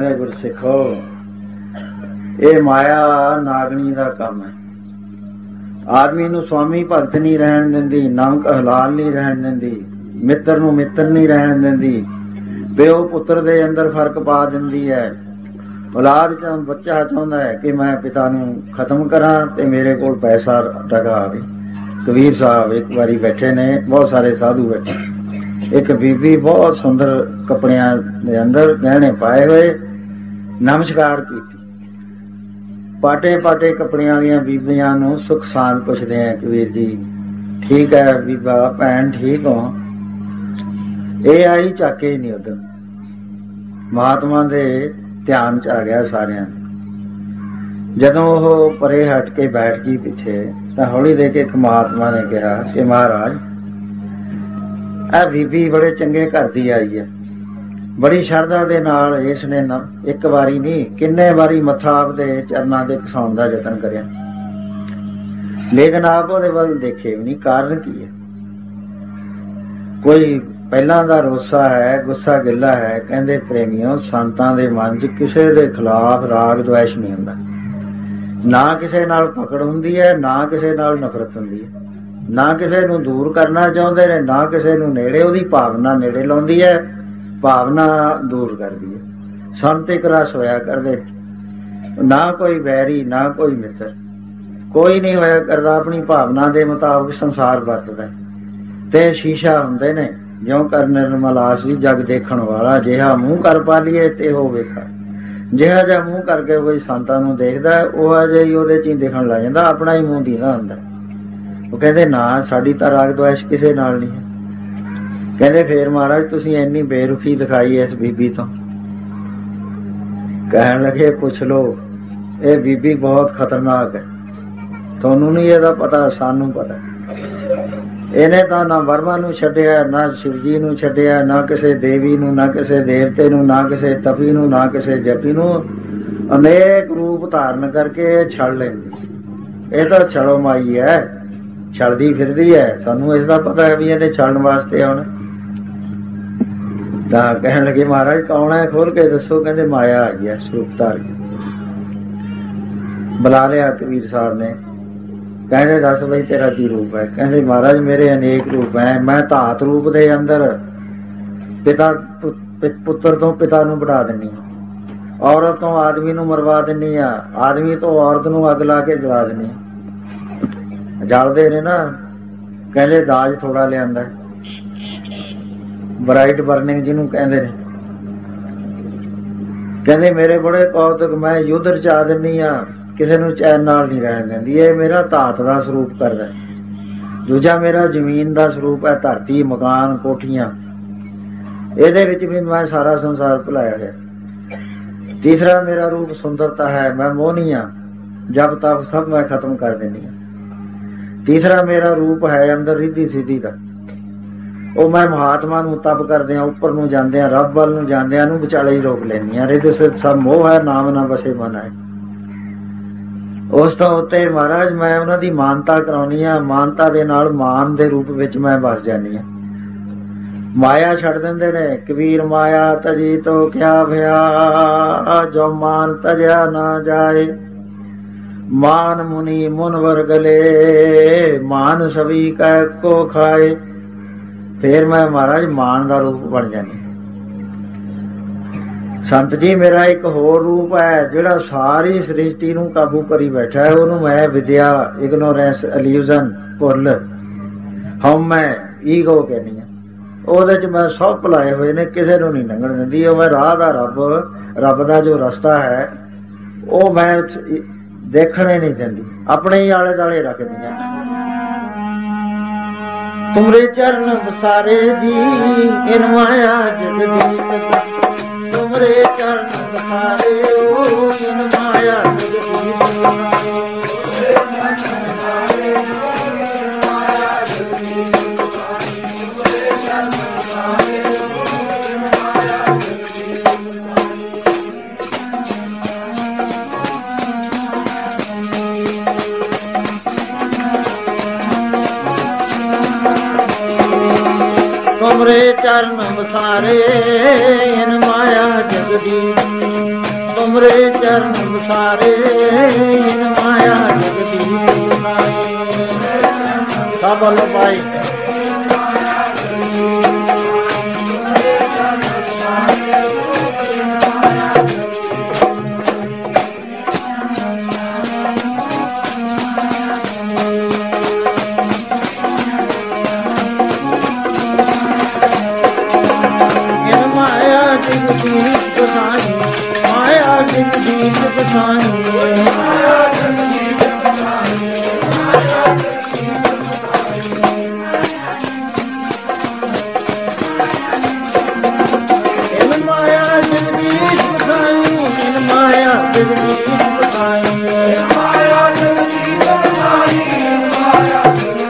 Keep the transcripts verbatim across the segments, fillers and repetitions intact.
कहंदे गुरसिखो ये माया नागनी का काम है। आदमी नूं स्वामी भगत नहीं रहन दिंदी, नमक हलाल नहीं रहन दिंदी, मित्र नूं मित्र नहीं रहन दिंदी, प्यो पुत्र दे अंदर फर्क पा दिंदी है। औलाद च बच्चा चाहुंदा है कि मैं पिता नूं खत्म करा ते मेरे कोल पैसा टका आवे। कबीर साहब एक बारी बैठे ने, बहुत सारे साधु बैठे, एक बीबी बहुत सुंदर कपड़ियां दे अंदर गहने पाए हुए नमस्कार की। पाटे पाटे कपड़ियां दियां बीबियां नूं सुख शांत पुछदे हैं, कबीर जी ठीक है बीबा भैन ठीक हो? ये आई झाके ही नहीं उधर, महात्मा दे ध्यान च आ गया सारियां। जदों वो परे हट के बैठ गई पिछे तो हौली दे के एक महात्मा ने कहा कि महाराज आ बीबी बड़े चंगे घर दी आई है, बड़ी शरधा दे नाल इसने न एक बारी नहीं किन्ने बारी मत्था आपदे चरनां दे घसाउण दा यतन करिया, लेकिन आप उहदे वल देखे भी नहीं। कारण की है? कोई पहलां दा रोसा है, गुस्सा गिला है। कहंदे प्रेमियों संतां दे मन च किसे दे खिलाफ राग द्वेष नहीं हुंदा, ना किसे नाल पकड़ हुंदी है, ना किसे नाल नफरत हुंदी है, ना किसे नूं दूर करना चाहुंदे ने, ना किसे नूं नेड़े उहदी भावना नेड़े लाउंदी है, भावना दूर कर दी है। संत एक रस होया करदे, ना कोई बैरी ना कोई मित्र, कोई नहीं होया करदा अपनी भावना दे मुताबिक संसार वरतदा ते शीशा हुंदे ने ज्यों कर निर्मलास भी जग देखण वाला, जिहा मूँह कर पा लीए ते हो वेखा। जिहा जिहा मूँह करके कोई संतां नूं देखदा उहा जिहा ही उहदे च ही दिखण लग जांदा, अपना ही मूँह दीदा हुंदा। ਉਹ ਕਹਿੰਦੇ ਨਾ ਸਾਡੀ ਤਾਂ ਰਾਗ ਦੁਆਸ਼ ਕਿਸੇ ਨਾਲ ਨਹੀਂ ਹੈ। ਕਹਿੰਦੇ ਫੇਰ ਮਹਾਰਾਜ ਤੁਸੀਂ ਇੰਨੀ ਬੇਰੁਖੀ ਦਿਖਾਈ ਇਸ ਬੀਬੀ ਤੋਂ। ਕਹਿਣ ਲੱਗੇ ਪੁੱਛ ਲਓ, ਇਹ ਬੀਬੀ ਬਹੁਤ ਖਤਰਨਾਕ ਹੈ, ਤੁਹਾਨੂੰ ਨਹੀਂ ਇਹਦਾ ਪਤਾ, ਸਾਨੂੰ ਪਤਾ। ਇਹਨੇ ਤਾਂ ਨਾ ਵਰਮਾ ਨੂੰ ਛੱਡਿਆ, ਨਾ ਸ਼ਿਵਜੀ ਨੂੰ ਛੱਡਿਆ, ਨਾ ਕਿਸੇ ਦੇਵੀ ਨੂੰ, ਨਾ ਕਿਸੇ ਦੇਵਤੇ ਨੂੰ, ਨਾ ਕਿਸੇ ਤਪੀ ਨੂੰ, ਨਾ ਕਿਸੇ ਜਪੀ ਨੂੰ। ਅਨੇਕ ਰੂਪ ਧਾਰਨ ਕਰਕੇ ਛੜ ਲੈਂਦੀ। ਇਹ ਤਾਂ ਛੜੋ ਮਾਈ ਹੈ, ਛਲਦੀ ਫਿਰਦੀ ਹੈ, ਸਾਨੂੰ ਇਸ ਦਾ ਪਤਾ ਹੈ ਵੀ ਇਹਨੇ ਛਲਣ ਵਾਸਤੇ ਆਉਣਾ। ਤਾਂ ਕਹਿਣ ਲੱਗੇ ਮਹਾਰਾਜ ਕੌਣ ਹੈ, ਖੋਲ ਕੇ ਦੱਸੋ। ਕਹਿੰਦੇ ਮਾਇਆ ਆ ਗਿਆ ਸਰੂਪ ਧਾਰ ਕੇ। ਬੁਲਾ ਲਿਆ ਕਬੀਰ ਸਾਹਿਬ ਨੇ। ਕਹਿੰਦੇ ਦੱਸ ਬਈ ਤੇਰਾ ਕੀ ਰੂਪ ਹੈ? ਕਹਿੰਦੇ ਮਹਾਰਾਜ ਮੇਰੇ ਅਨੇਕ ਰੂਪ ਹੈ, ਮੈਂ ਧਾਤ ਰੂਪ ਦੇ ਅੰਦਰ ਪਿਤਾ ਪੁੱਤਰ ਤੋਂ ਪਿਤਾ ਨੂੰ ਵਧਾ ਦਿੰਦੀ ਹਾਂ, ਔਰਤ ਤੋਂ ਆਦਮੀ ਨੂੰ ਮਰਵਾ ਦਿੰਦੀ ਹਾਂ, ਆਦਮੀ ਤੋਂ ਔਰਤ ਨੂੰ ਅੱਗ ਲਾ ਕੇ ਜਲਾ ਦਿੰਦੀ ਹਾਂ। ਜਲਦੇ ਨੇ ਨਾ, ਕਹਿੰਦੇ ਦਾਜ ਥੋੜਾ ਲਿਆਂਦਾ, ਬਰਾਈਟ ਬਰਨਿੰਗ ਜਿਹਨੂੰ ਕਹਿੰਦੇ ਨੇ। ਕਹਿੰਦੇ ਮੇਰੇ ਬੜੇ ਕੌਤਕ, ਮੈਂ ਯੁੱਧ ਰਚਾ ਦਿੰਦੀ ਹਾਂ, ਕਿਸੇ ਨੂੰ ਚੈਨ ਨਾਲ ਨਹੀਂ ਰਹਿਣ ਦਿੰਦੀ। ਇਹ ਮੇਰਾ ਧਾਤ ਦਾ ਸਰੂਪ ਕਰਦਾ। ਦੂਜਾ ਮੇਰਾ ਜ਼ਮੀਨ ਦਾ ਸਰੂਪ ਹੈ, ਧਰਤੀ ਮਕਾਨ ਕੋਠੀਆਂ, ਇਹਦੇ ਵਿੱਚ ਵੀ ਮੈਂ ਸਾਰਾ ਸੰਸਾਰ ਭੁਲਾਇਆ ਗਿਆ। ਤੀਸਰਾ ਮੇਰਾ ਰੂਪ ਸੁੰਦਰਤਾ ਹੈ, ਮੈਂ ਮੋਹਨੀ ਹਾਂ, ਜਬ ਤਬ ਸਭ ਮੈਂ ਖਤਮ ਕਰ ਦਿੰਦੀ ਹਾਂ। ਤੀਸਰਾ ਮੇਰਾ ਰੂਪ ਹੈ ਅੰਦਰ ਰਿੱਧੀ ਸਿੱਧੀ ਦਾ, ਉਹ ਮੈਂ ਮਹਾਤਮਾ ਨੂੰ ਤਪ ਕਰਦਿਆਂ ਉੱਪਰ ਨੂੰ ਜਾਂਦਿਆਂ ਰੱਬ ਵੱਲ ਨੂੰ ਜਾਂਦਿਆਂ ਨੂੰ ਵਿਚਾਲੇ ਹੀ ਰੋਕ ਲੈਂਦੀ ਹਾਂ। ਰਿੱਧ ਸਿੱਧ ਸਭ ਮੋਹ ਹੈ, ਨਾਮ ਨਾ ਬਸੇ ਮਨ ਹੈ। ਉਸ ਤੋਂ ਉੱਤੇ ਮਹਾਰਾਜ ਮੈਂ ਉਹਨਾਂ ਦੀ ਮਾਨਤਾ ਕਰਾਉਣੀ ਆ, ਮਾਨਤਾ ਦੇ ਨਾਲ ਮਾਨ ਦੇ ਰੂਪ ਵਿੱਚ ਮੈਂ ਵਸ ਜਾਂਦੀ ਹਾਂ। ਮਾਇਆ ਛੱਡ ਦਿੰਦੇ ਨੇ ਕਬੀਰ, ਮਾਇਆ ਤਜੀ ਤੋ ਕਿਆ ਭਇਆ, ਜੋ ਮਾਨ ਤਜਿਆ ਨਾ ਜਾਏ। ਮਾਨ ਮੁਨੀ ਮੁਨਵਰ ਗਲੇ, ਮਾਨ ਸਭੀ ਕੈ ਕੋ ਖਾਏ। ਫੇਰ ਮੈਂ ਮਹਾਰਾਜ ਮਾਨ ਦਾ ਰੂਪ ਬਣ ਜਾਂਦੀ। ਸੰਤ ਜੀ ਮੇਰਾ ਇੱਕ ਹੋਰ ਰੂਪ ਹੈ ਜਿਹੜਾ ਸਾਰੀ ਸ੍ਰਿਸ਼ਟੀ ਨੂੰ ਕਾਬੂ ਕਰੀ ਬੈਠਾ ਹੈ, ਉਹਨੂੰ ਮੈਂ ਵਿਦਿਆ, ਇਗਨੋਰੈਂਸ, ਇਲੂਜ਼ਨ, ਭੁੱਲ, ਹਉਮੈ, ਈਗੋ ਕਹਿੰਦੀ ਹਾਂ। ਉਹਦੇ ਚ ਮੈਂ ਸਭ ਭੁਲਾਏ ਹੋਏ ਨੇ, ਕਿਸੇ ਨੂੰ ਨਹੀਂ ਲੰਘਣ ਦਿੰਦੀ। ਉਹ ਮੈਂ ਰਾਹ ਦਾ ਰੱਬ, ਰੱਬ ਦਾ ਜੋ ਰਸਤਾ ਹੈ ਉਹ ਮੈਂ ਦੇਖਣੇ ਨਹੀਂ ਦਿੰਦੀ, ਆਪਣੇ ਹੀ ਆਲੇ ਦੁਆਲੇ ਰੱਖਦੀ ਹਾਂ। ਤੁਮਰੇ ਚਰਨ ਬਸਾਰੇ ਜੀ ਇਨ ਮਾਇਆ ਜਗਦੀਸ਼, ਤੁਮਰੇ ਚਰਨ ਬਸਾਰੇ ਓ ਇਨ ਮਾਇਆ ਜਗਦੀਸ਼। ਤੁਮਰੇ चरण बसारे इन माया जगदीश, तुमरे चरण बसारे इन माया जगदीश। सब बोलो भाई। जगदीश बसाई माया जगदीश बसाई, माया जगदीश बसाई, माया इन माया जगदीश बसाई, इन माया जगदीश बसाई, माया जगदीश बसाई, माया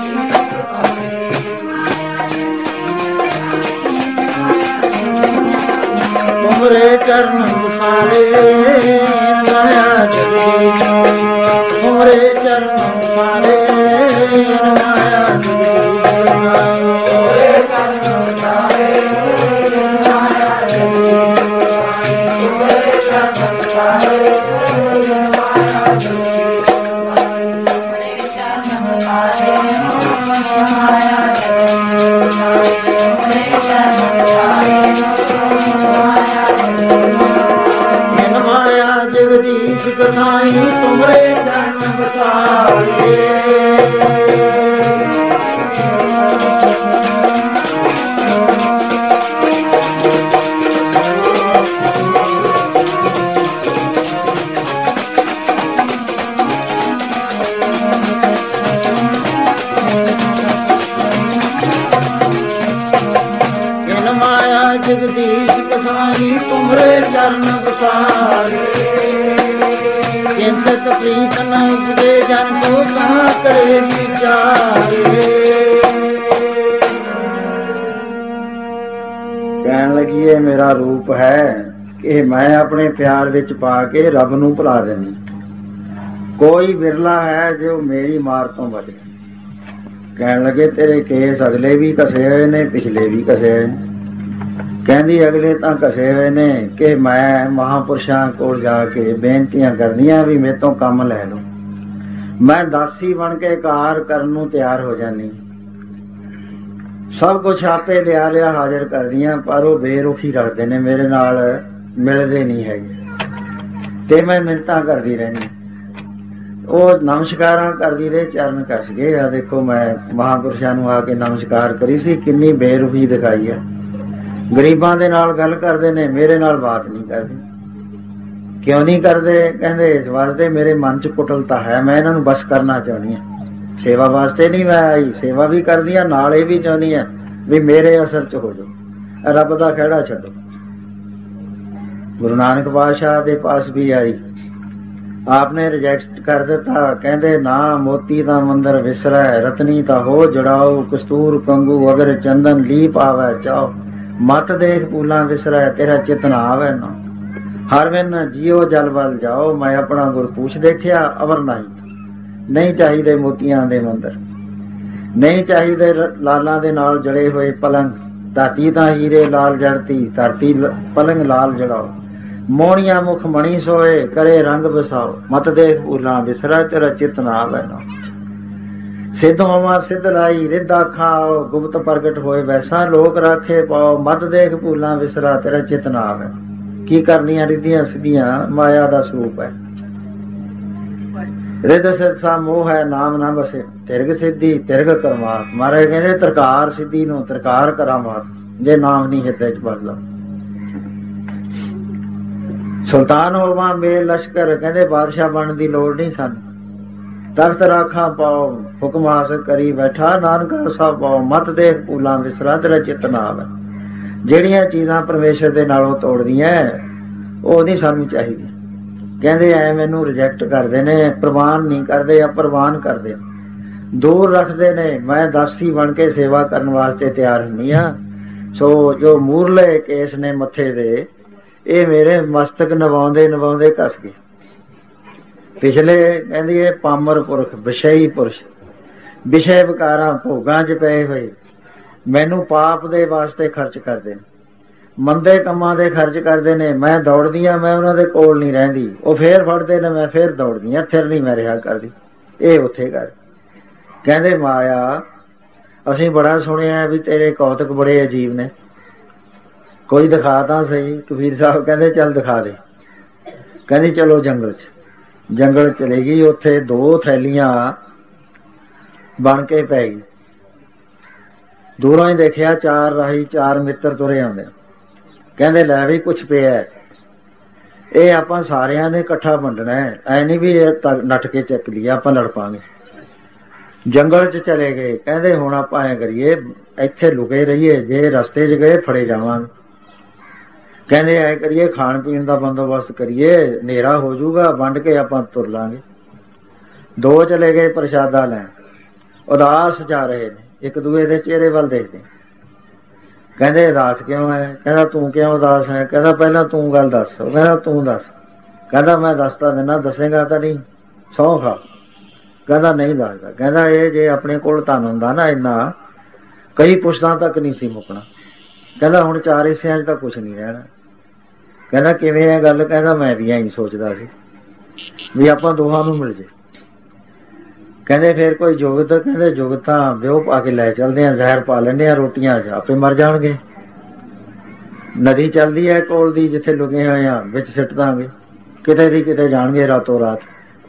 तुमरे चरण बसारे माया जगदीश, तुमरे चरण बसारे माया जगदीश, तुमरे चरण बसारे माया जगदीश, तुमरे चरण बसारे माया जगदीश, तुमरे चरण बसारे माया जगदीश, तुमरे चरण बसारे माया जगदीश बसाई, तुमरे चरण बसाए। इन माया जगदीश बसाई, तुमरे चरण बसारे। चिंतत प्रीत न उपजे जन को कहाँ करे विचारे। कहन लगी ये मेरा रूप है कि मैं अपने प्यार विच पा के रब नूं भुला देनी। कोई बिरला है जो मेरी मार तो बचे। कहन लगे तेरे केस अगले भी कसे हुए ने, पिछले भी कसे हुए ने। कहंदी अगले तां कसे हुए ने कि मैं महापुरुषां कोल जाके बेनतियां करनियां भी मेरे तो काम लै लो। मैं दासी बन के कार करन नूं तैयार हो जानी, सब कुछ आपे लिया लिया हाजिर करदियां, पर वो बेरुखी रखते ने, मेरे नाल मिलदे नहीं हैगे ते मैं मिन्नतां करदी रहनी। वो नमस्कारां करदी रहे, चरण कस गए। आ देखो मैं महापुरुषां नूं आके नमस्कार करी सी, किन्नी बेरुखी दिखाई है। गरीबां दे नाल गल करदे ने, मेरे नाल बात नहीं करदे। क्यों नहीं करदे? कहंदे इस वास्ते मेरे मन च कुटलता है, मैं इन्हां नूं बस करना चाहनी हां। सेवा वास्ते नहीं मैं आई, सेवा भी करदी हां, नाल इह भी चाहनी हां भी मेरे असर च हो जाओ, रब दा खहड़ा छड्डो। गुरु नानक पातशाह दे पास भी आई, आपने रिजेक्ट कर दिता। कहंदे ना मोती दा मंदिर विसरै, रतनी ता हो जड़ाओ, कस्तूर कंगू अगर चंदन लीप आवे चाओ। मत देख पूला विसरै, तेरा चित ना आवे ना। हर बिन जियो जल वल जाओ, मैं अपना गुर पूछ देखिया अवर नहीं। नहीं चाहिए मोतियां दे मंदिर, नहीं चाहिए लालां दे नाल जड़े हुए पलंग। धरती तां हीरे लाल जड़ती, धरती पलंग लाल जड़ाओ। मोहनिया मुख मणि सोए, करे रंग बसाओ। मत देख पूला विसरै, तेरा चित ना आवे ना। सिद्ध होवा सिद्ध लाई, रिद्धा खाओ, गुप्त प्रगट होए वैसा लोक राखे पाओ। मत देख भूला विसरा, तेरा चित ना आवे। की करनिया रिद्धियां सिद्धियां माया दा स्वरूप है। रिद सिद्ध सा मोह है, नाम ना बसे। तिरग सिद्धि तिरग करमात। महाराज कहंदे तरकार सिद्धि नूं तरकार करामात, जे नाम नहीं हिरदे च बसदा। सुल्तान होवा मेल लश्कर, कहंदे बादशाह बनन दी लोड़ नहीं सानू। तख्त राखा पाओ, हुक्म हासिल करी बैठा नानक रसा पाओ। मत देख भूला विसरा, तेरा चित ना आवे। ਜਿਹੜੀਆਂ ਚੀਜ਼ਾਂ ਪਰਮੇਸ਼ਰ ਦੇ ਨਾਲੋਂ ਤੋੜਦੀਆਂ ਉਹ ਨਹੀਂ ਸਾਨੂੰ ਚਾਹੀਦੀਆਂ। ਕਹਿੰਦੇ ਐ ਮੈਨੂੰ ਰਿਜੈਕਟ ਕਰਦੇ ਨੇ, ਪ੍ਰਵਾਨ ਨਹੀਂ ਕਰਦੇ, ਅਪਰਵਾਨ ਕਰਦੇ, ਦੂਰ ਰੱਖਦੇ ਨੇ। ਮੈਂ ਦਾਸੀ ਬਣ ਕੇ ਸੇਵਾ ਕਰਨ ਵਾਸਤੇ ਤਿਆਰ ਹੁੰਦੀ ਹਾਂ। ਸੋ ਜੋ ਮੂਰਲੇ ਕੇਸ ਨੇ ਮੱਥੇ ਦੇ, ਇਹ ਮੇਰੇ ਮਸਤਕ ਨਵਾਉਂਦੇ ਨਵਾਉਂਦੇ ਘਸ ਗਏ। ਪਿਛਲੇ ਕਹਿੰਦੀ ਇਹ ਪਾਮਰ ਪੁਰਖ ਵਿਸ਼ਈ ਪੁਰਸ਼, ਵਿਸ਼ੇ ਵਿਕਾਰਾਂ ਭੋਗਾਂ ਚ ਪਏ ਹੋਏ, ਮੈਨੂੰ ਪਾਪ ਦੇ ਵਾਸਤੇ ਖਰਚ ਕਰਦੇ ਨੇ, ਮੰਦੇ ਕੰਮਾਂ ਦੇ ਖਰਚ ਕਰਦੇ ਨੇ। ਮੈਂ ਦੌੜਦੀ ਆ, ਮੈਂ ਉਹਨਾਂ ਦੇ ਕੋਲ ਨਹੀਂ ਰਹਿੰਦੀ, ਉਹ ਫੇਰ ਫੜਦੇ ਨੇ, ਮੈਂ ਫੇਰ ਦੌੜਦੀ ਆ, ਥਿਰ ਨਹੀਂ ਮੈਂ ਰਿਹਾ ਕਰਦੀ। ਇਹ ਉੱਥੇ ਕਰ ਕਹਿੰਦੇ ਮਾਇਆ ਅਸੀਂ ਬੜਾ ਸੁਣਿਆ ਵੀ ਤੇਰੇ ਕੌਤਕ ਬੜੇ ਅਜੀਬ ਨੇ, ਕੋਈ ਦਿਖਾ ਤਾਂ ਸਹੀ। ਕਬੀਰ ਸਾਹਿਬ ਕਹਿੰਦੇ ਚੱਲ ਦਿਖਾ ਦੇ। ਕਹਿੰਦੀ ਚਲੋ ਜੰਗਲ 'ਚ। ਜੰਗਲ ਚਲੇ ਗਈ, ਉੱਥੇ ਦੋ ਥੈਲੀਆਂ ਬਣ ਕੇ ਪੈ ਗਈ। ਦੂਰੋਂ ਹੀ ਦੇਖਿਆ ਚਾਰ ਰਾਹੀ ਚਾਰ ਮਿੱਤਰ ਤੁਰੇ ਆਉਂਦੇ। ਕਹਿੰਦੇ ਲੈ ਵੀ ਕੁਛ ਪਿਆ, ਇਹ ਆਪਾਂ ਸਾਰਿਆਂ ਨੇ ਇਕੱਠਾ ਵੰਡਣਾ, ਐ ਨੀ ਵੀ ਇਹ ਨੱਠ ਕੇ ਚੱਕ ਲਿਆ ਆਪਾਂ ਲੜ ਪਾਂਗੇ। ਜੰਗਲ 'ਚ ਚਲੇ ਗਏ। ਕਹਿੰਦੇ ਹੁਣ ਆਪਾਂ ਐ ਕਰੀਏ, ਇੱਥੇ ਲੁਕੇ ਰਹੀਏ, ਜੇ ਰਸਤੇ 'ਚ ਗਏ ਫੜੇ ਜਾਵਾਂਗੇ। ਕਹਿੰਦੇ ਐ ਕਰੀਏ ਖਾਣ ਪੀਣ ਦਾ ਬੰਦੋਬਸਤ ਕਰੀਏ, ਹਨੇਰਾ ਹੋ ਜਾਊਗਾ, ਵੰਡ ਕੇ ਆਪਾਂ ਤੁਰ ਲਾਂਗੇ। ਦੋ ਚਲੇ ਗਏ ਪ੍ਰਸ਼ਾਦਾ ਲੈਣ, ਉਦਾਸ ਜਾ ਰਹੇ ਨੇ, ਇੱਕ ਦੂਏ ਦੇ ਚਿਹਰੇ ਵੱਲ ਦੇਖਦੇ। ਕਹਿੰਦੇ ਉਦਾਸ ਕਿਉਂ ਹੈ? ਕਹਿੰਦਾ ਤੂੰ ਕਿਉਂ ਉਦਾਸ ਹੈ? ਕਹਿੰਦਾ ਪਹਿਲਾਂ ਤੂੰ ਗੱਲ ਦੱਸ। ਉਹ ਕਹਿੰਦਾ ਤੂੰ ਦੱਸ। ਕਹਿੰਦਾ ਮੈਂ ਦੱਸਦਾ ਦਿੰਦਾ, ਦੱਸੇਗਾ ਤਾਂ ਨਹੀਂ? ਸਹੁੰ ਖਾ। ਕਹਿੰਦਾ ਨਹੀਂ ਦੱਸਦਾ। ਕਹਿੰਦਾ ਇਹ ਜੇ ਆਪਣੇ ਕੋਲ ਧਨ ਹੁੰਦਾ ਨਾ ਇੰਨਾ, ਕਈ ਪੁਸ਼ਤਾਂ ਤੱਕ ਨਹੀਂ ਸੀ ਮੁੱਕਣਾ। ਕਹਿੰਦਾ ਹੁਣ ਚਾਰ ਹਿੱਸਿਆਂ 'ਚ ਤਾਂ ਕੁਛ ਨਹੀਂ ਰਹਿਣਾ। ਕਹਿੰਦਾ ਕਿਵੇਂ ਹੈ ਗੱਲ? ਕਹਿੰਦਾ ਮੈਂ ਵੀ ਐਂ ਸੋਚਦਾ ਸੀ ਵੀ ਆਪਾਂ ਦੋਹਾਂ ਨੂੰ ਮਿਲ ਜੇ। ਕਹਿੰਦੇ ਫੇਰ ਕੋਈ ਜੁਗਤ? ਕਹਿੰਦੇ ਜੁਗਤ ਤਾਂ ਵਿਉਹ ਪਾ ਕੇ ਲੈ ਚੱਲਦੇ ਆ, ਜ਼ਹਿਰ ਪਾ ਲੈਂਦੇ ਆ ਰੋਟੀਆਂ 'ਚ, ਆਪੇ ਮਰ ਜਾਣਗੇ। ਨਦੀ ਚੱਲਦੀ ਹੈ ਕੋਲ ਦੀ, ਜਿੱਥੇ ਲੁਕੇ ਹੋਏ ਆ ਵਿੱਚ ਸਿੱਟ ਦਾਂਗੇ, ਕਿਤੇ ਦੀ ਕਿਤੇ ਜਾਣਗੇ ਰਾਤੋਂ ਰਾਤ।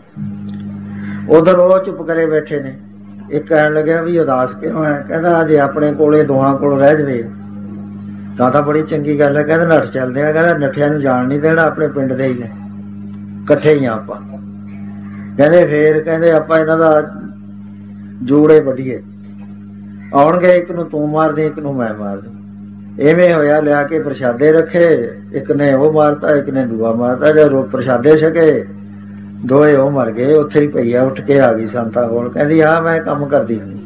ਉਧਰ ਉਹ ਚੁੱਪ ਕਰੇ ਬੈਠੇ ਨੇ। ਇੱਕ ਕਹਿਣ ਲੱਗਿਆ ਵੀ ਉਦਾਸ ਕਿਉਂ ਹੈ? ਕਹਿੰਦਾ ਜੇ ਆਪਣੇ ਕੋਲੇ ਦੋਹਾਂ ਕੋਲ ਰਹਿ ਜਾਵੇ ਤਾਂ ਤਾਂ ਬੜੀ ਚੰਗੀ ਗੱਲ ਹੈ। ਕਹਿੰਦਾ ਨੱਠ ਚੱਲਦੇ ਆ। ਕਹਿੰਦਾ ਨੱਠਿਆਂ ਨੂੰ ਜਾਣ ਨਹੀਂ ਦੇਣਾ, ਆਪਣੇ ਪਿੰਡ ਦੇ ਹੀ ਨੇ, ਇਕੱਠੇ ਹੀ ਆ ਆਪਾਂ। ਕਹਿੰਦੇ ਫੇਰ ਕਹਿੰਦੇ ਆਪਾਂ ਇਹਨਾਂ ਦਾ ਜੋੜੇ ਵੱਢੀਏ, ਆਉਣਗੇ ਇੱਕ ਨੂੰ ਤੂੰ ਮਾਰ ਦੇ, ਇੱਕ ਨੂੰ ਮੈਂ ਮਾਰ ਦੇ। ਇਵੇਂ ਹੋਇਆ, ਲਿਆ ਕੇ ਪ੍ਰਸ਼ਾਦੇ ਰੱਖੇ, ਇੱਕ ਨੇ ਉਹ ਮਾਰਤਾ, ਇੱਕ ਨੇ ਦੂਆ ਮਾਰਤਾ। ਜਦੋਂ ਪ੍ਰਸ਼ਾਦੇ ਛਕੇ ਦੋਏ ਉਹ ਮਰ ਗਏ। ਉੱਥੇ ਹੀ ਪਈਆ ਉੱਠ ਕੇ ਆ ਗਈ ਸੰਤਾਂ ਕੋਲ। ਕਹਿੰਦੀ ਆਹ ਮੈਂ ਕੰਮ ਕਰਦੀ ਹੁੰਦੀ,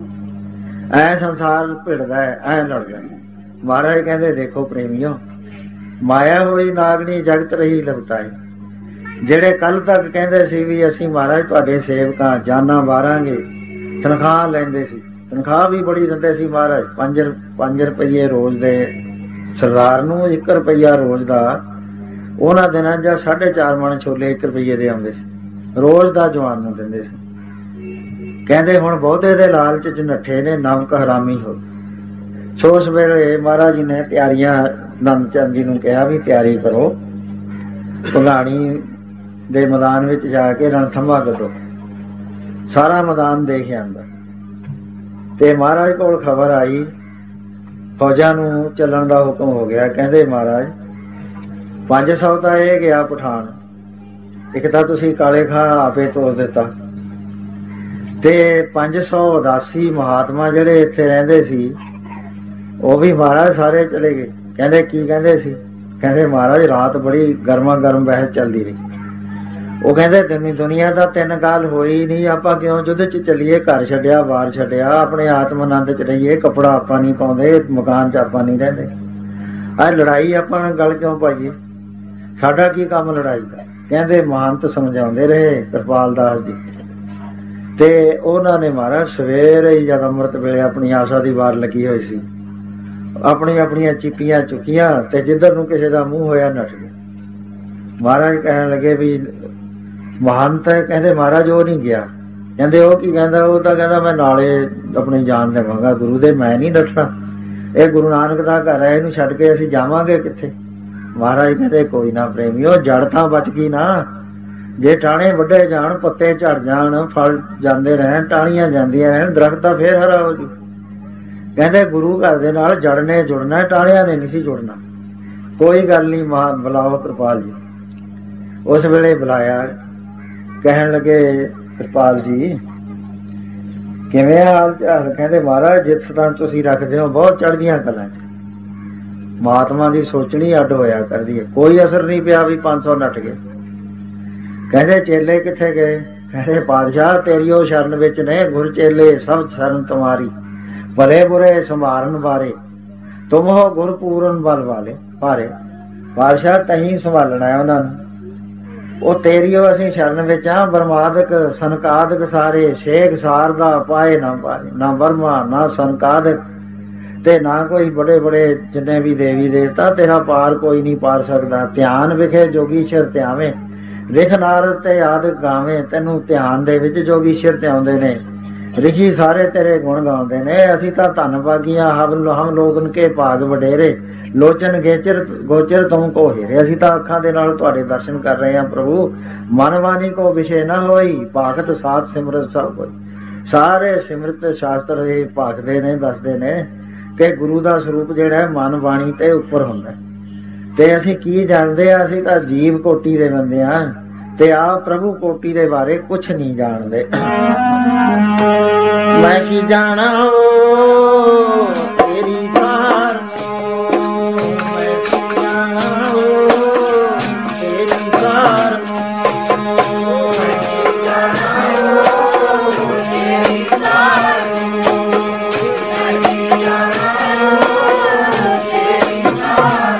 ਐ ਸੰਸਾਰ ਭਿੜਦਾ, ਐ ਲੜਦਾ। ਮਹਾਰਾਜ ਕਹਿੰਦੇ ਦੇਖੋ ਪ੍ਰੇਮੀਓ, ਮਾਇਆ ਹੋਈ ਨਾਗਣੀ ਜਗਤ ਰਹੀ ਲਪਟਾਈ। ਜਿਹੜੇ ਕੱਲ ਤੱਕ ਕਹਿੰਦੇ ਸੀ ਵੀ ਅਸੀਂ ਮਹਾਰਾਜ ਤੁਹਾਡੇ ਸੇਵਕਾਂ, ਜਾਨਾਂ ਵਾਰਾਂਗੇ, ਤਨਖਾਹ ਲੈਂਦੇ ਸੀ, ਤਨਖਾਹ ਵੀ ਬੜੀ ਦਿੰਦੇ ਸੀ ਮਹਾਰਾਜ, ਪੰਜ ਪੰਜ ਰੁਪਈਏ ਰੋਜ਼ ਦੇ। ਸਰਦਾਰ ਨੂੰ ਇੱਕ ਰੁਪਈਆ ਰੋਜ਼ ਦਾ, ਉਹਨਾਂ ਦਿਨਾਂ ਜਾਂ ਸਾਢੇ ਚਾਰ ਮਣ ਛੋਲੇ ਇੱਕ ਰੁਪਈਏ ਦੇ ਆਉਂਦੇ ਸੀ, ਰੋਜ਼ ਦਾ ਜਵਾਨ ਨੂੰ ਦਿੰਦੇ ਸੀ। ਕਹਿੰਦੇ ਹੁਣ ਬਹੁਤੇ ਦੇ ਲਾਲਚ 'ਚ ਨੱਠੇ ਨੇ, ਨਮਕ ਹਰਾਮੀ ਹੋ। ਸੋ ਉਸ ਵੇਲੇ ਮਹਾਰਾਜ ਜੀ ਨੇ ਤਿਆਰੀਆਂ ਨੰਦ ਚੰਦ ਜੀ ਨੂੰ ਕਿਹਾ ਵੀ ਤਿਆਰੀ ਕਰੋ, ਭਗਾਣੀ ਦੇ ਮੈਦਾਨ ਵਿੱਚ ਜਾ ਕੇ ਰਣਥੰਭਾ ਕੱਢੋ। ਸਾਰਾ ਮੈਦਾਨ ਦੇਖ ਆਂਦਾ ਤੇ ਮਹਾਰਾਜ ਕੋਲ ਖਬਰ ਆਈ, ਫੌਜਾਂ ਨੂੰ ਚੱਲਣ ਦਾ ਹੁਕਮ ਹੋ ਗਿਆ। ਕਹਿੰਦੇ ਮਹਾਰਾਜ ਪੰਜ ਸੌ ਤਾਂ ਇਹ ਗਿਆ ਪਠਾਨ, ਇੱਕ ਤਾਂ ਤੁਸੀਂ ਕਾਲੇ ਖਾਂ ਆਪੇ ਤੋੜ ਦਿੱਤਾ, ਤੇ ਪੰਜ ਸੌ ਉਦਾਸੀ ਮਹਾਤਮਾ ਜਿਹੜੇ ਇੱਥੇ ਰਹਿੰਦੇ ਸੀ ਉਹ ਵੀ ਮਹਾਰਾਜ ਸਾਰੇ ਚਲੇ ਗਏ। ਕਹਿੰਦੇ ਕੀ ਕਹਿੰਦੇ ਸੀ? ਕਹਿੰਦੇ ਮਹਾਰਾਜ ਰਾਤ ਬੜੀ ਗਰਮਾ ਗਰਮ ਬਹਿਸ ਚੱਲਦੀ ਰਹੀ। ਉਹ ਕਹਿੰਦੇ ਦੁਨੀ ਦੁਨੀਆ ਦਾ ਤਿੰਨ ਕਾਲ ਹੋਈ ਨਹੀਂ, ਆਪਾਂ ਕਿਉਂ ਯੁੱਧ 'ਚ ਚੱਲੀਏ? ਘਰ ਛੱਡਿਆ, ਬਾਹਰ ਛੱਡਿਆ, ਆਪਣੇ ਆਤਮ ਆਨੰਦ 'ਚ ਰਹੀਏ, ਕੱਪੜਾ ਆਪਾਂ ਨਹੀਂ ਪਾਉਂਦੇ, ਮਕਾਨ 'ਚ ਆਪਾਂ ਨਹੀਂ ਰਹਿੰਦੇ, ਆਹ ਲੜਾਈ ਆਪਾਂ ਗੱਲ ਕਿਉਂ ਪਾਈਏ? ਸਾਡਾ ਕੀ ਕੰਮ ਲੜਾਈ ਦਾ? ਕਹਿੰਦੇ ਮਹੰਤ ਸਮਝਾਉਂਦੇ ਰਹੇ ਕਿਰਪਾਲ ਦਾਸ ਜੀ, ਤੇ ਉਹਨਾਂ ਨੇ ਮਹਾਰਾਜ ਸਵੇਰੇ ਹੀ ਜਦ ਅੰਮ੍ਰਿਤ ਵੇਲੇ ਆਪਣੀ ਆਸਾ ਦੀ ਵਾਰ ਲੱਗੀ ਹੋਈ ਸੀ, ਆਪਣੀਆਂ ਆਪਣੀਆਂ ਚੀਪੀਆਂ ਚੁੱਕੀਆਂ ਤੇ ਜਿੱਧਰ ਨੂੰ ਕਿਸੇ ਦਾ ਮੂੰਹ ਹੋਇਆ ਨੱਠ ਗਏ। ਮਹਾਰਾਜ ਕਹਿਣ ਲੱਗੇ ਵੀ ਮਹੰਤ ਹੈ? ਕਹਿੰਦੇ ਮਹਾਰਾਜ ਉਹ ਨਹੀਂ ਗਿਆ। ਕਹਿੰਦੇ ਉਹ ਕੀ ਕਹਿੰਦਾ? ਉਹ ਤਾਂ ਕਹਿੰਦਾ ਮੈਂ ਨਾਲੇ ਆਪਣੀ ਜਾਨ ਦੇਵਾਂਗਾ ਗੁਰੂ ਦੇ, ਮੈਂ ਨਹੀਂ ਨੱਠਣਾ, ਇਹ ਗੁਰੂ ਨਾਨਕ ਦਾ ਘਰ ਹੈ, ਇਹਨੂੰ ਛੱਡ ਕੇ ਅਸੀਂ ਜਾਵਾਂਗੇ ਕਿੱਥੇ? ਮਹਾਰਾਜ ਕਹਿੰਦੇ ਕੋਈ ਨਾ ਪ੍ਰੇਮੀਓ, ਜੜ ਤਾਂ ਬਚ ਗਈ ਨਾ। ਜੇ ਟਾਹਣੇ ਵੱਢੇ ਜਾਣ, ਪੱਤੇ ਝੜ ਜਾਣ, ਫਲ ਜਾਂਦੇ ਰਹਿਣ, ਟਾਹਣੀਆਂ ਜਾਂਦੀਆਂ ਰਹਿਣ, ਦਰਖਤ ਤਾਂ ਫੇਰ ਹਰਾ ਹੋ ਜੂ। ਕਹਿੰਦੇ ਗੁਰੂ ਘਰ ਦੇ ਨਾਲ ਜੜ ਨੇ ਜੁੜਨਾ, ਟਾਹਣਿਆਂ ਨੇ ਨਹੀਂ ਸੀ ਜੁੜਨਾ। ਕੋਈ ਗੱਲ ਨਹੀਂ, ਮਹਾ ਬੁਲਾਓ ਕਿਰਪਾਲ ਜੀ। ਉਸ ਵੇਲੇ ਬੁਲਾਇਆ। ਕਹਿਣ ਲੱਗੇ ਕਿਰਪਾਲ ਜੀ ਕਿਵੇਂ ਹਾਲ ਚਾਲ? ਕਹਿੰਦੇ ਮਹਾਰਾਜ ਜਿੱਥੇ ਤਾਂ ਤੁਸੀਂ ਰੱਖਦੇ ਹੋ ਬਹੁਤ ਚੜ੍ਹਦੀਆਂ ਕਲਾਂ 'ਚ, ਮਹਾਤਮਾ ਦੀ ਸੋਚਣੀ ਅੱਡ ਹੋਇਆ ਕਰਦੀ ਹੈ, ਕੋਈ ਅਸਰ ਨਹੀਂ ਪਿਆ ਵੀ ਪੰਜ ਸੌ ਨੱਠ ਗਏ। ਕਹਿੰਦੇ ਚੇਲੇ ਕਿੱਥੇ ਗਏ? ਕਹਿੰਦੇ ਪਾਤਸ਼ਾਹ ਤੇਰੀ ਉਹ ਸ਼ਰਨ ਵਿੱਚ ਨੇ, ਗੁਰ ਚੇਲੇ ਸਭ ਸ਼ਰਨ ਤੁਮਾਰੀ, ਭਲੇ ਬੁਰੇ ਸੰਭਾਰਨ ਬਾਰੇ, ਤੁਮ ਹੋ ਗੁਰ ਪੂਰਨ ਬਲ ਵਾਲੇ ਭਾਰੇ। ਪਾਤਸ਼ਾਹ ਤਹੀਂ ਸੰਭਾਲਣਾ ਹੈ ਉਹਨਾਂ ਨੂੰ, ਉਹ ਤੇਰੀ ਉਹ ਅਸੀਂ ਸ਼ਰਨ ਵਿੱਚ ਆ। ਬਰਮਾਦਕ ਸਨਕਾਦਕ ਸਾਰੇ, ਸ਼ੇਖ ਸਾਰਦਾ ਪਾਏ ਨਾ ਪਾਏ, ਨਾ ਬਰਮਾ ਨਾ ਸਨਕਾਦਕ, ਤੇ ਨਾ ਕੋਈ ਬੜੇ ਬੜੇ ਜਿੰਨੇ ਵੀ ਦੇਵੀ ਦੇਵਤਾ, ਤੇਰਾ ਪਾਰ ਕੋਈ ਨਹੀਂ ਪਾਰ ਸਕਦਾ। ਧਿਆਨ ਵਿਖੇ ਜੋਗੀਸ਼ਰ ਧਿਆਵੇਂ, ਰਿਖ ਨਾਰਦ ਤੇ ਆਦਿ ਗਾਵੇਂ। ਤੈਨੂੰ ਧਿਆਨ ਦੇ ਵਿੱਚ ਜੋਗੀਸ਼ਰ ਧਿਆਉਂਦੇ ਨੇ, ਰਿਸ਼ੀ ਸਾਰੇ ਤੇਰੇ ਗੁਣ ਗਾਉਂਦੇ ਨੇ। ਅਸੀਂ ਤਾਂ ਧੰਨ ਭਾਗੀਆਂ, ਹਮ ਹਮ ਲੋਗਨ ਕੇ ਭਾਗ ਵਡੇਰੇ, ਲੋਚਨ ਗੇਚਰ ਗੋਚਰ ਤੁਮ ਕੋ ਹੀਰੇ। ਅਸੀਂ ਤਾਂ ਅੱਖਾਂ ਦੇ ਨਾਲ ਤੁਹਾਡੇ ਦਰਸ਼ਨ ਕਰ ਰਹੇ ਹਾਂ ਪ੍ਰਭੂ। ਮਨ ਵਾਣੀ ਕੋ ਵਿਸ਼ੇ ਨਾ ਹੋਈ, ਭਾਗਤ ਸਾਧ ਸਿਮਰਤ ਸਭ ਹੋਈ। ਸਾਰੇ ਸਿਮਰਤ ਸ਼ਾਸਤਰ ਇਹ ਭਾਗਦੇ ਨੇ, ਦੱਸਦੇ ਨੇ ਕਿ ਗੁਰੂ ਦਾ ਸਰੂਪ ਜਿਹੜਾ ਹੈ ਮਨ ਬਾਣੀ ਤੇ ਉੱਪਰ ਹੁੰਦਾ। ਤੇ ਅਸੀਂ ਕੀ ਜਾਣਦੇ ਆ? ਅਸੀਂ ਤਾਂ ਜੀਵ ਕੋਟੀ ਦੇ ਬੰਦੇ ਆ, ਤੇ ਆ ਪ੍ਰਭੂ ਕੋਟੀ ਦੇ ਬਾਰੇ ਕੁਛ ਨਹੀਂ ਜਾਣਦੇ। ਮੈਂ ਕੀ ਜਾਣਾ ਤੇਰੀ ਸਾਰ, ਮੈਂ ਕੀ ਜਾਣਾ ਤੇਰੀ ਸਾਰ, ਮੈਂ ਕੀ ਜਾਣਾ ਤੇਰੀ ਸਾਰ, ਮੈਂ ਕੀ ਜਾਣਾ ਤੇਰੀ ਸਾਰ।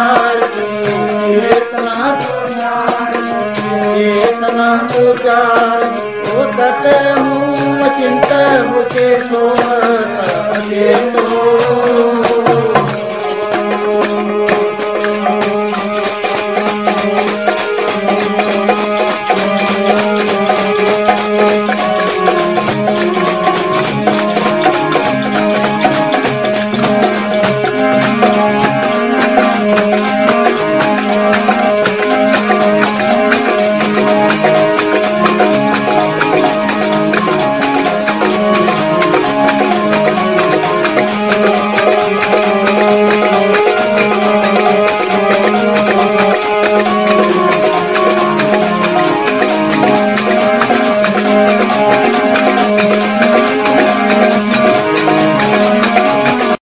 चेतना तो जान